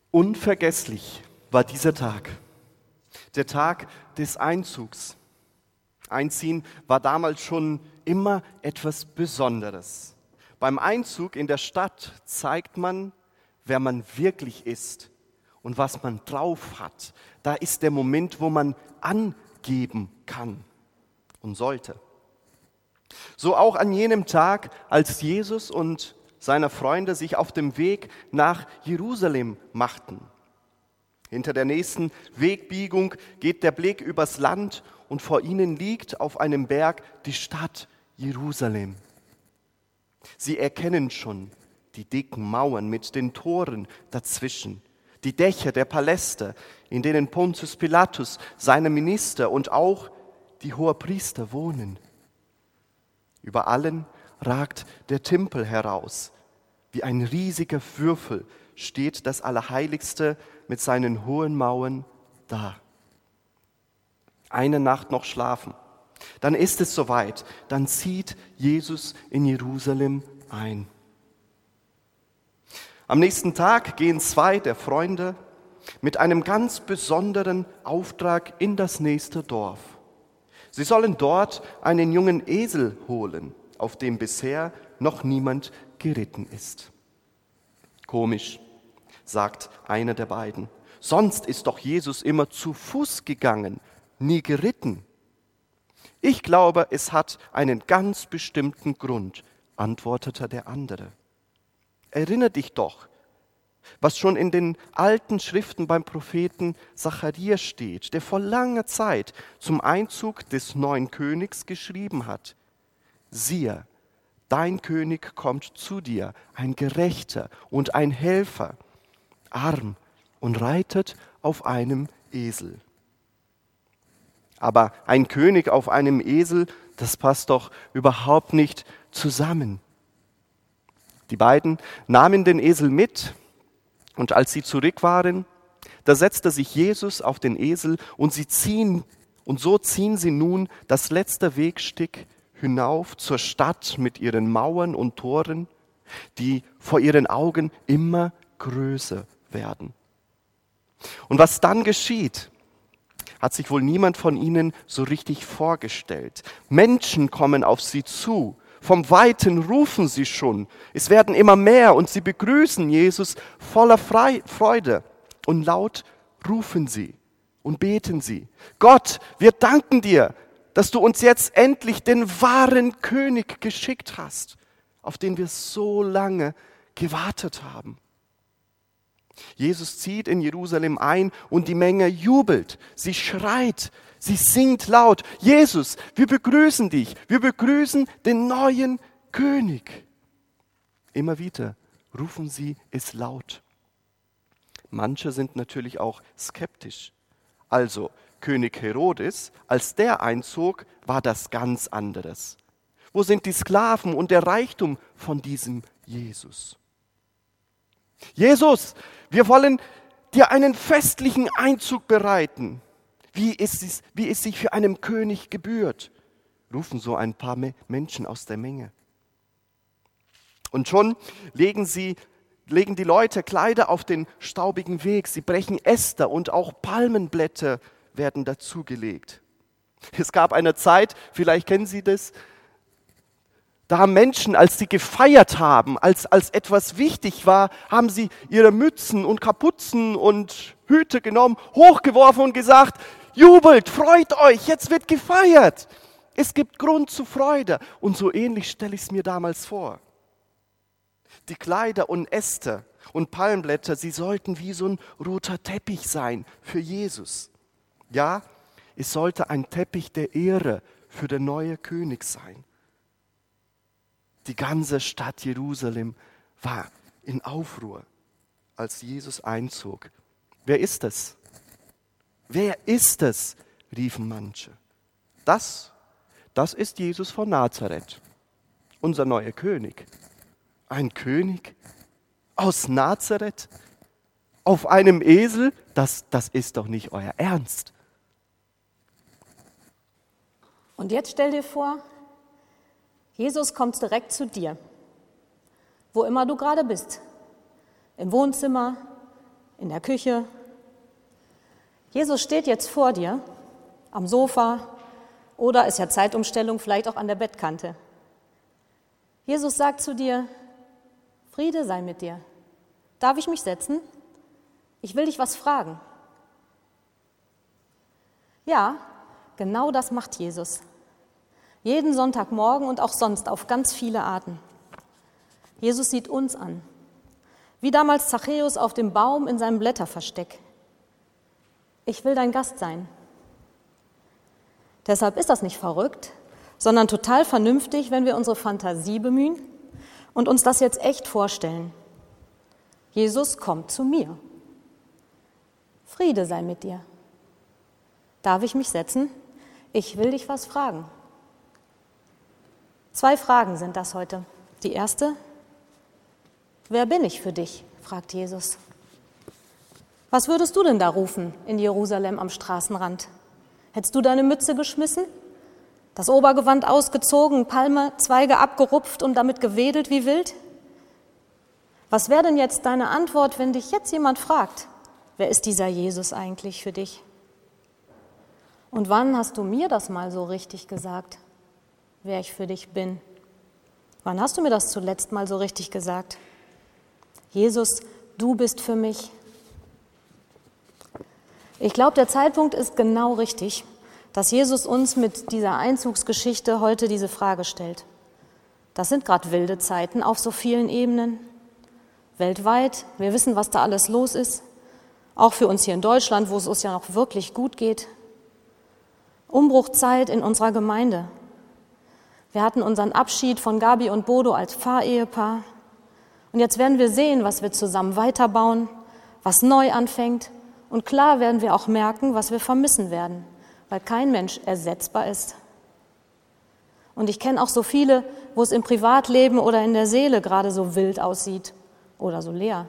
Unvergesslich war dieser Tag, der Tag des Einzugs. Einziehen war damals schon immer etwas Besonderes. Beim Einzug in der Stadt zeigt man, wer man wirklich ist und was man drauf hat. Da ist der Moment, wo man angeben kann und sollte. So auch an jenem Tag, als Jesus und seine Freunde sich auf dem Weg nach Jerusalem machten. Hinter der nächsten Wegbiegung geht der Blick übers Land und vor ihnen liegt auf einem Berg die Stadt Jerusalem. Sie erkennen schon die dicken Mauern mit den Toren dazwischen, die Dächer der Paläste, in denen Pontius Pilatus, seine Minister und auch die Hohepriester wohnen. Über allen ragt der Tempel heraus. Wie ein riesiger Würfel steht das Allerheiligste mit seinen hohen Mauern da. Eine Nacht noch schlafen, dann ist es soweit, dann zieht Jesus in Jerusalem ein. Am nächsten Tag gehen zwei der Freunde mit einem ganz besonderen Auftrag in das nächste Dorf. Sie sollen dort einen jungen Esel holen, auf dem bisher noch niemand geritten ist. Komisch, sagt einer der beiden. Sonst ist doch Jesus immer zu Fuß gegangen, nie geritten. Ich glaube, es hat einen ganz bestimmten Grund, antwortete der andere. Erinnere dich doch, was schon in den alten Schriften beim Propheten Zacharias steht, der vor langer Zeit zum Einzug des neuen Königs geschrieben hat. Siehe, dein König kommt zu dir, ein Gerechter und ein Helfer, arm und reitet auf einem Esel. Aber ein König auf einem Esel, das passt doch überhaupt nicht zusammen. Die beiden nahmen den Esel mit und als sie zurück waren, da setzte sich Jesus auf den Esel und so ziehen sie nun das letzte Wegstück hinauf zur Stadt mit ihren Mauern und Toren, die vor ihren Augen immer größer werden. Und was dann geschieht, hat sich wohl niemand von ihnen so richtig vorgestellt. Menschen kommen auf sie zu, vom Weiten rufen sie schon, es werden immer mehr und sie begrüßen Jesus voller Freude und laut rufen sie und beten sie. Gott, wir danken dir, dass du uns jetzt endlich den wahren König geschickt hast, auf den wir so lange gewartet haben. Jesus zieht in Jerusalem ein und die Menge jubelt, sie schreit, sie singt laut, Jesus, wir begrüßen dich, wir begrüßen den neuen König. Immer wieder rufen sie es laut. Manche sind natürlich auch skeptisch. Also König Herodes, als der einzog, war das ganz anderes. Wo sind die Sklaven und der Reichtum von diesem Jesus? Jesus, wir wollen dir einen festlichen Einzug bereiten, wie es sich für einen König gebührt, rufen so ein paar Menschen aus der Menge. Und schon legen die Leute Kleider auf den staubigen Weg, sie brechen Äste und auch Palmenblätter werden dazugelegt. Es gab eine Zeit, vielleicht kennen Sie das, da haben Menschen, als sie gefeiert haben, als etwas wichtig war, haben sie ihre Mützen und Kapuzen und Hüte genommen, hochgeworfen und gesagt, jubelt, freut euch, jetzt wird gefeiert. Es gibt Grund zur Freude. Und so ähnlich stelle ich es mir damals vor. Die Kleider und Äste und Palmblätter, sie sollten wie so ein roter Teppich sein für Jesus. Ja, es sollte ein Teppich der Ehre für den neuen König sein. Die ganze Stadt Jerusalem war in Aufruhr, als Jesus einzog. Wer ist es? Wer ist es? Riefen manche. Das ist Jesus von Nazareth, unser neuer König. Ein König aus Nazareth auf einem Esel? Das ist doch nicht euer Ernst. Und jetzt stell dir vor, Jesus kommt direkt zu dir, wo immer du gerade bist. Im Wohnzimmer, in der Küche. Jesus steht jetzt vor dir, am Sofa oder, ist ja Zeitumstellung, vielleicht auch an der Bettkante. Jesus sagt zu dir, Friede sei mit dir. Darf ich mich setzen? Ich will dich was fragen. Ja, genau das macht Jesus. Jeden Sonntagmorgen und auch sonst auf ganz viele Arten. Jesus sieht uns an. Wie damals Zachäus auf dem Baum in seinem Blätterversteck. Ich will dein Gast sein. Deshalb ist das nicht verrückt, sondern total vernünftig, wenn wir unsere Fantasie bemühen und uns das jetzt echt vorstellen. Jesus kommt zu mir. Friede sei mit dir. Darf ich mich setzen? Ich will dich was fragen. 2 Fragen sind das heute. Die erste: Wer bin ich für dich? Fragt Jesus. Was würdest du denn da rufen in Jerusalem am Straßenrand? Hättest du deine Mütze geschmissen, das Obergewand ausgezogen, Palmezweige abgerupft und damit gewedelt wie wild? Was wäre denn jetzt deine Antwort, wenn dich jetzt jemand fragt, wer ist dieser Jesus eigentlich für dich? Und wann hast du mir das mal so richtig gesagt, wer ich für dich bin? Wann hast du mir das zuletzt mal so richtig gesagt? Jesus, du bist für mich. Ich glaube, der Zeitpunkt ist genau richtig, dass Jesus uns mit dieser Einzugsgeschichte heute diese Frage stellt. Das sind gerade wilde Zeiten auf so vielen Ebenen. Weltweit, wir wissen, was da alles los ist. Auch für uns hier in Deutschland, wo es uns ja noch wirklich gut geht. Umbruchzeit in unserer Gemeinde. Wir hatten unseren Abschied von Gabi und Bodo als Pfarrehepaar. Und jetzt werden wir sehen, was wir zusammen weiterbauen, was neu anfängt. Und klar werden wir auch merken, was wir vermissen werden, weil kein Mensch ersetzbar ist. Und ich kenne auch so viele, wo es im Privatleben oder in der Seele gerade so wild aussieht oder so leer.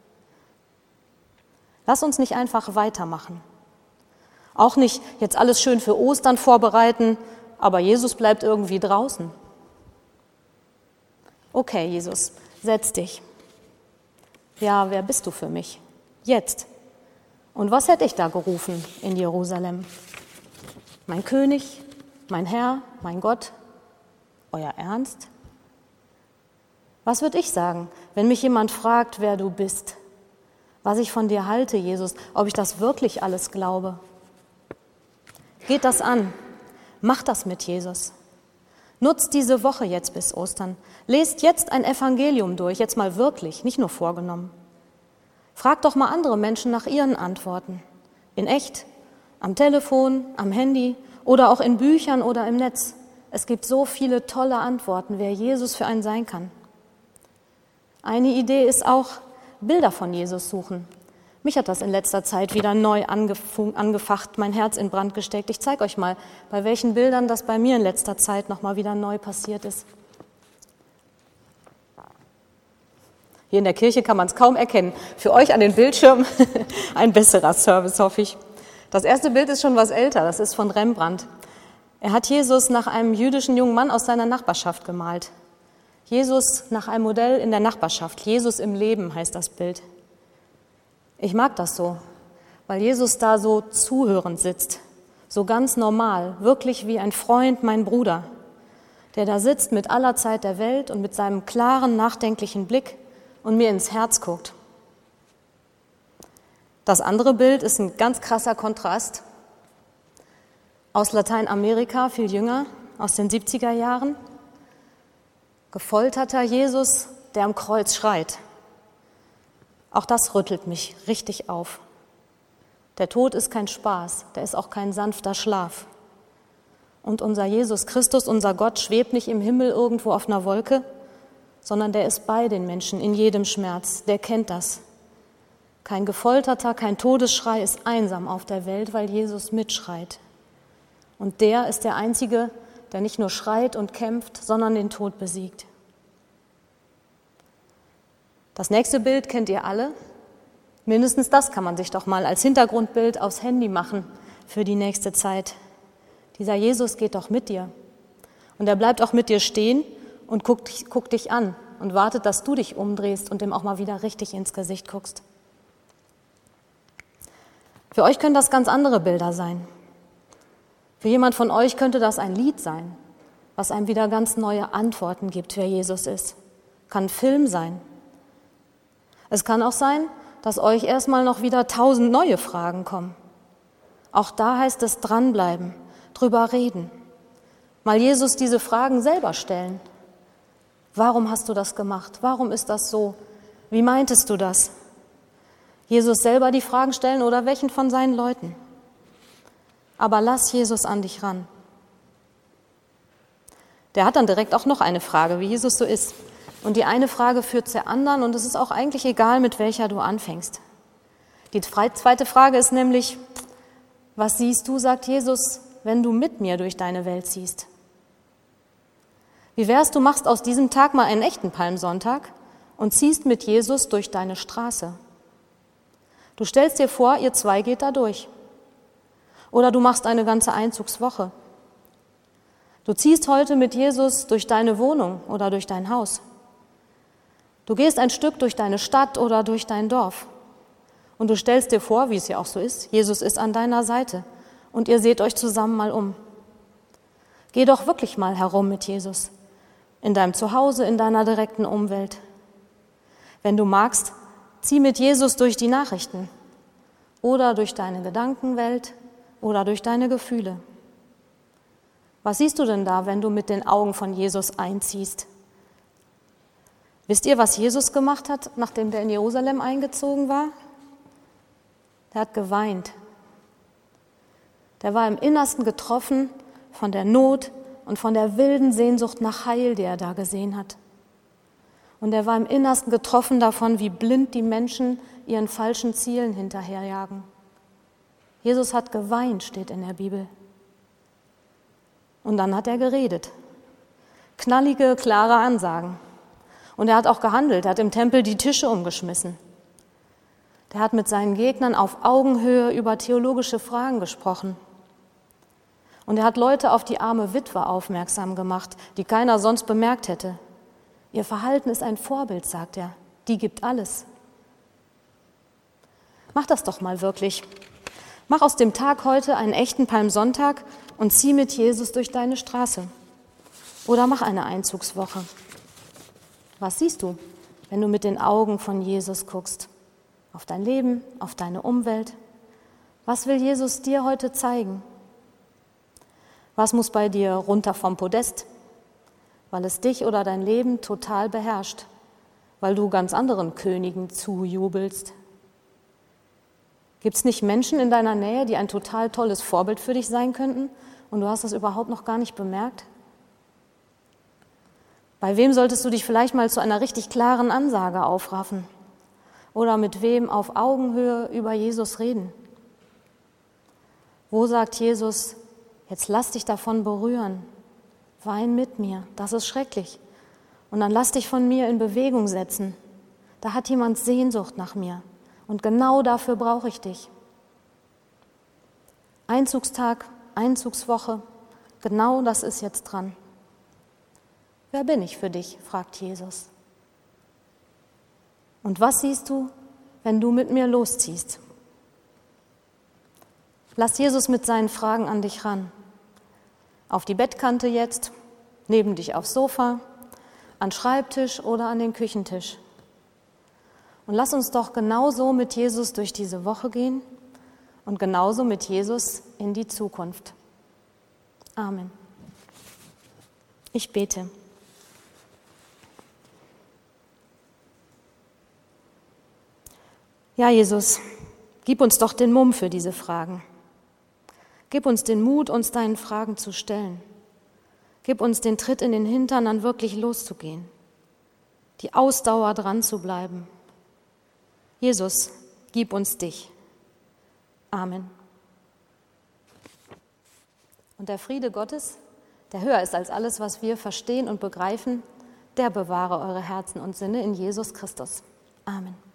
Lass uns nicht einfach weitermachen. Auch nicht jetzt alles schön für Ostern vorbereiten, aber Jesus bleibt irgendwie draußen. Okay, Jesus, setz dich. Ja, wer bist du für mich? Jetzt. Und was hätte ich da gerufen in Jerusalem? Mein König, mein Herr, mein Gott, euer Ernst? Was würde ich sagen, wenn mich jemand fragt, wer du bist? Was ich von dir halte, Jesus, ob ich das wirklich alles glaube? Geht das an? Macht das mit Jesus. Nutzt diese Woche jetzt bis Ostern. Lest jetzt ein Evangelium durch, jetzt mal wirklich, nicht nur vorgenommen. Fragt doch mal andere Menschen nach ihren Antworten. In echt, am Telefon, am Handy oder auch in Büchern oder im Netz. Es gibt so viele tolle Antworten, wer Jesus für einen sein kann. Eine Idee ist auch, Bilder von Jesus suchen. Mich hat das in letzter Zeit wieder neu angefacht, mein Herz in Brand gesteckt. Ich zeige euch mal, bei welchen Bildern das bei mir in letzter Zeit nochmal wieder neu passiert ist. Hier in der Kirche kann man es kaum erkennen. Für euch an den Bildschirmen ein besserer Service, hoffe ich. Das erste Bild ist schon was älter, das ist von Rembrandt. Er hat Jesus nach einem jüdischen jungen Mann aus seiner Nachbarschaft gemalt. Jesus nach einem Modell in der Nachbarschaft. Jesus im Leben heißt das Bild. Ich mag das so, weil Jesus da so zuhörend sitzt, so ganz normal, wirklich wie ein Freund, mein Bruder, der da sitzt mit aller Zeit der Welt und mit seinem klaren, nachdenklichen Blick und mir ins Herz guckt. Das andere Bild ist ein ganz krasser Kontrast. Aus Lateinamerika, viel jünger, aus den 70er Jahren. Gefolterter Jesus, der am Kreuz schreit. Auch das rüttelt mich richtig auf. Der Tod ist kein Spaß, der ist auch kein sanfter Schlaf. Und unser Jesus Christus, unser Gott, schwebt nicht im Himmel irgendwo auf einer Wolke, sondern der ist bei den Menschen in jedem Schmerz, der kennt das. Kein Gefolterter, kein Todesschrei ist einsam auf der Welt, weil Jesus mitschreit. Und der ist der Einzige, der nicht nur schreit und kämpft, sondern den Tod besiegt. Das nächste Bild kennt ihr alle. Mindestens das kann man sich doch mal als Hintergrundbild aufs Handy machen für die nächste Zeit. Dieser Jesus geht doch mit dir. Und er bleibt auch mit dir stehen und guckt dich an und wartet, dass du dich umdrehst und ihm auch mal wieder richtig ins Gesicht guckst. Für euch können das ganz andere Bilder sein. Für jemand von euch könnte das ein Lied sein, was einem wieder ganz neue Antworten gibt, wer Jesus ist. Kann ein Film sein. Es kann auch sein, dass euch erstmal noch wieder 1000 neue Fragen kommen. Auch da heißt es dranbleiben, drüber reden. Mal Jesus diese Fragen selber stellen. Warum hast du das gemacht? Warum ist das so? Wie meintest du das? Jesus selber die Fragen stellen oder welchen von seinen Leuten? Aber lass Jesus an dich ran. Der hat dann direkt auch noch eine Frage, wie Jesus so ist. Und die eine Frage führt zur anderen und es ist auch eigentlich egal, mit welcher du anfängst. Die zweite Frage ist nämlich, was siehst du, sagt Jesus, wenn du mit mir durch deine Welt ziehst? Wie wär's, du machst aus diesem Tag mal einen echten Palmsonntag und ziehst mit Jesus durch deine Straße? Du stellst dir vor, ihr zwei geht da durch. Oder du machst eine ganze Einzugswoche. Du ziehst heute mit Jesus durch deine Wohnung oder durch dein Haus. Du gehst ein Stück durch deine Stadt oder durch dein Dorf. Und du stellst dir vor, wie es ja auch so ist, Jesus ist an deiner Seite und ihr seht euch zusammen mal um. Geh doch wirklich mal herum mit Jesus, in deinem Zuhause, in deiner direkten Umwelt. Wenn du magst, zieh mit Jesus durch die Nachrichten oder durch deine Gedankenwelt oder durch deine Gefühle. Was siehst du denn da, wenn du mit den Augen von Jesus einziehst? Wisst ihr, was Jesus gemacht hat, nachdem der in Jerusalem eingezogen war? Der hat geweint. Der war im Innersten getroffen von der Not und von der wilden Sehnsucht nach Heil, die er da gesehen hat. Und er war im Innersten getroffen davon, wie blind die Menschen ihren falschen Zielen hinterherjagen. Jesus hat geweint, steht in der Bibel. Und dann hat er geredet. Knallige, klare Ansagen. Und er hat auch gehandelt, er hat im Tempel die Tische umgeschmissen. Der hat mit seinen Gegnern auf Augenhöhe über theologische Fragen gesprochen. Und er hat Leute auf die arme Witwe aufmerksam gemacht, die keiner sonst bemerkt hätte. Ihr Verhalten ist ein Vorbild, sagt er. Die gibt alles. Mach das doch mal wirklich. Mach aus dem Tag heute einen echten Palmsonntag und zieh mit Jesus durch deine Straße. Oder mach eine Einzugswoche. Was siehst du, wenn du mit den Augen von Jesus guckst? Auf dein Leben, auf deine Umwelt? Was will Jesus dir heute zeigen? Was muss bei dir runter vom Podest, weil es dich oder dein Leben total beherrscht, weil du ganz anderen Königen zujubelst? Gibt es nicht Menschen in deiner Nähe, die ein total tolles Vorbild für dich sein könnten und du hast das überhaupt noch gar nicht bemerkt? Bei wem solltest du dich vielleicht mal zu einer richtig klaren Ansage aufraffen? Oder mit wem auf Augenhöhe über Jesus reden? Wo sagt Jesus, jetzt lass dich davon berühren, wein mit mir, das ist schrecklich. Und dann lass dich von mir in Bewegung setzen. Da hat jemand Sehnsucht nach mir und genau dafür brauche ich dich. Einzugstag, Einzugswoche, genau das ist jetzt dran. Wer bin ich für dich, fragt Jesus. Und was siehst du, wenn du mit mir losziehst? Lass Jesus mit seinen Fragen an dich ran. Auf die Bettkante jetzt, neben dich aufs Sofa, an Schreibtisch oder an den Küchentisch. Und lass uns doch genauso mit Jesus durch diese Woche gehen und genauso mit Jesus in die Zukunft. Amen. Ich bete. Ja, Jesus, gib uns doch den Mumm für diese Fragen. Gib uns den Mut, uns deinen Fragen zu stellen. Gib uns den Tritt in den Hintern, dann wirklich loszugehen. Die Ausdauer dran zu bleiben. Jesus, gib uns dich. Amen. Und der Friede Gottes, der höher ist als alles, was wir verstehen und begreifen, der bewahre eure Herzen und Sinne in Jesus Christus. Amen.